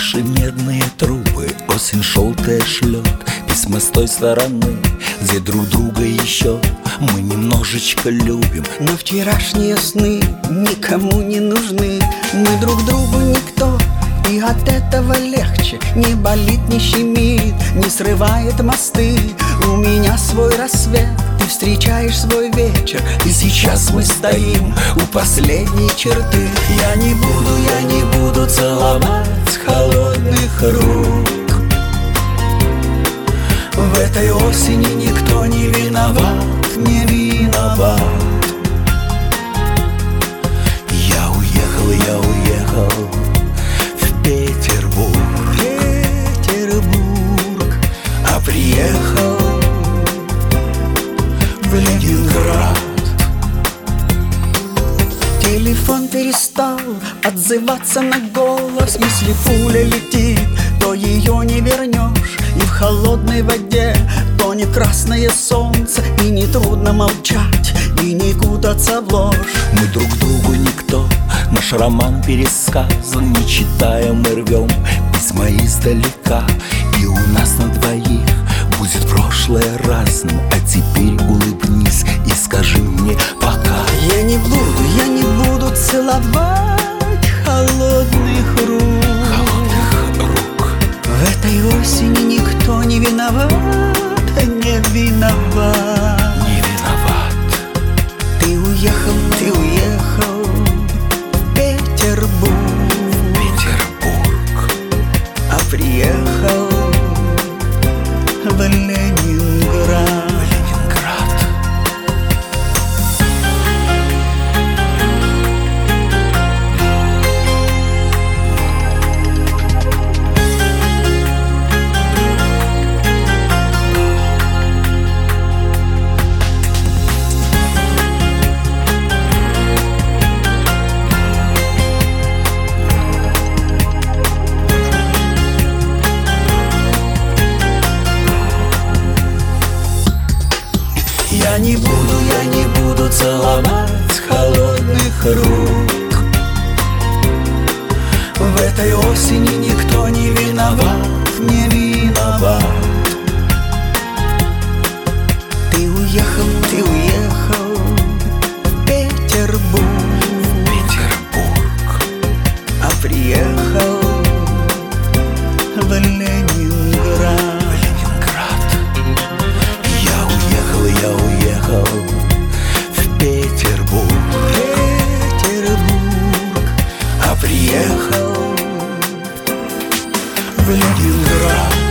Наши медные трубы осень желтая шлет письма с той стороны, где друг друга еще мы немножечко любим. Но вчерашние сны никому не нужны. Мы друг другу никто, и от этого легче. Не болит, не щемит, не срывает мосты. У меня свой рассвет, ты встречаешь свой вечер. И сейчас мы стоим у последней черты. Я не буду целовать холодных рук. В этой осени никто не виноват, не виноват. Я уехал в Петербург, а приехал в Ленинград. Телефон перестал отзываться на голос. Если пуля летит, то ее не вернешь. И в холодной воде тонет красное солнце. И не трудно молчать, и не кутаться в ложь. Мы друг другу никто, наш роман пересказан. Не читая, мы рвем письма издалека. И у нас на двоих будет прошлое разным. А теперь улыбнись и скажи мне пока. Я не буду целовать холодных рук. В этой осени никто не виноват, не виноват. Не виноват. Ты уехал в Петербург, а приехал в Ленинград. Я не буду целовать холодных рук. В этой осени никто не виноват, не виноват. Ты уехал в Петербург, а приехал в Ленинград. Я уехал в Петербург, а приехал в Ленинград.